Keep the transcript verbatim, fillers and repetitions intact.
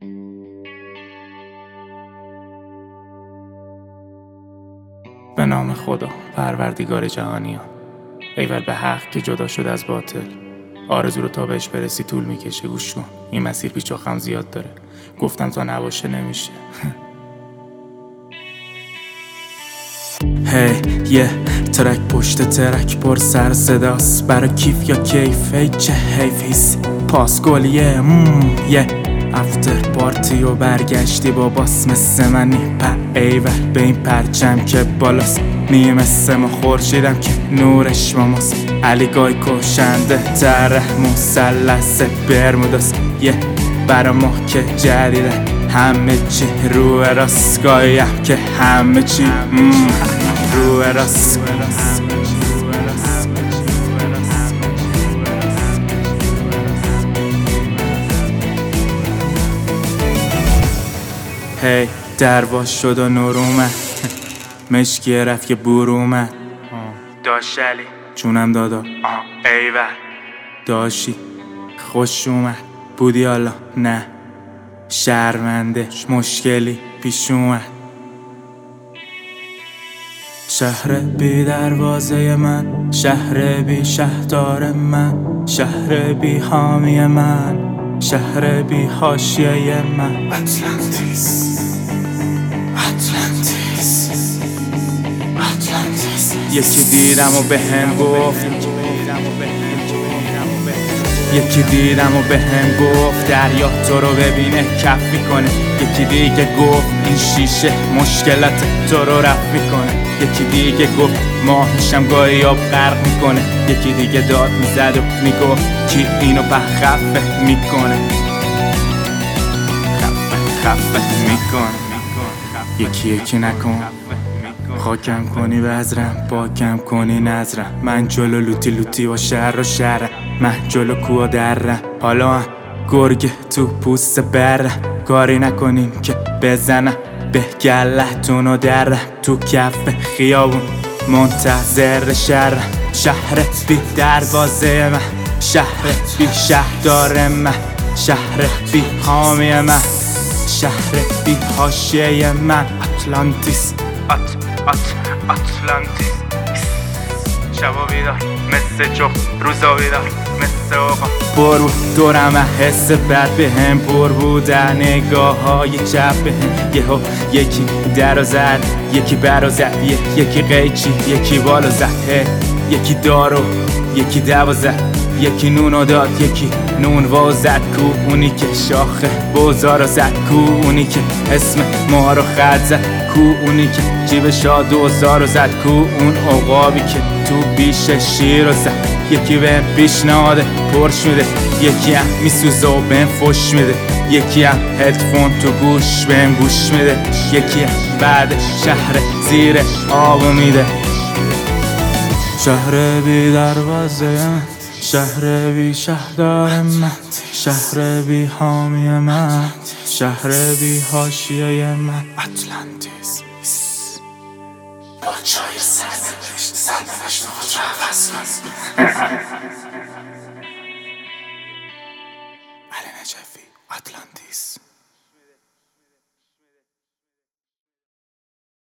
به نام خدا پروردگار جهانیان، ایول به حق که جدا شده از باطل. آرزو رو تا بهش برسی طول میکشه. گوش کن، این مسیر پیچ و خم زیاد داره. گفتم تا نباشه نمیشه. هی یه ترک پشت ترک پر سر صداست، برا کیف یا کیف. ای چه حیفیست پاس گلیه یه افتر پارتی و برگشتی با باس مثل منی. په ایول به این پرچم که بالاست، نیه مثل ما خورشیدم که نورش با ماست. علی گای کشنده تره مثلث برموداست، یه برا ما که جدیده همه چی روی راست. گایم که همه چی روی راست. هی درواز شد و نور اومد، مشکیه رفت که بور اومد. داشت علی چونم دادا ایول داشی خوش اومد. بودی حالا نه شرمنده مشکلی پیش اومد. شهر بی دروازه من، شهر بی شهردار من، شهر بی حامی من، شهر بی حاشیه من. اتلانتیس اتلانتیس اتلانتیس. یکی دیدم و به هم گفت، یکی دیدم و به هم گفت دریا تو رو ببینه کف میکنه. یکی دیگه گفت این شیشه مشکلات تو رو رفت میکنه. یکی دیگه گفت ماهشم گاهی آب غرق میکنه. یکی دیگه داد میزد و میگفت کی اینو بخفه میکنه، خفه خفه میکنه. یکی یکی نکن خاکم کنی وزرم، پاکم کنی نظرم. من جلو لوتی لوتی و شهر و شهرم، من جلو کوه درم. حالا هم گرگ تو پوست برم، کاری نکنین که بزنم به گله‌تون و درم. تو کف خیابون منتظر شهرم، شهر بی دروازه من، شهر بی شهردار من، شهر بی حامی من، شهر بی حاشیه من. اتلانتیس ات ات اتلانتیس. شبا بیدار مثل جفت، روزا بیدار مثل آقا. برو دورم حس بد به هم پر بودن، نگاه های چپ به هم. یهو یکی در و زد، یکی بر و زد، یکی قیچی، یکی بالا زد. یکی دارو، یکی دو زد، یکی نونو داد، یکی نون وازد. کو اونی که شاخه بازارو زد، کو اونی که اسم ما رو خط زد، کو اونی که جیب شاد دوزارو زد، کو اون عقابی که تو بیش شیر رو زد. یکی بهم پیشنهاد پرش میده، یکی هم میسوزه و بهم فش میده، یکی هم هدفون تو گوش بهم گوش میده، یکی هم بعد شهر زیر آبو میده. شهر بی دروازه من، شهر بی شهردار من، شهر بی حامی من، شهر بی حاشیه من. اتلانتیس با چای سر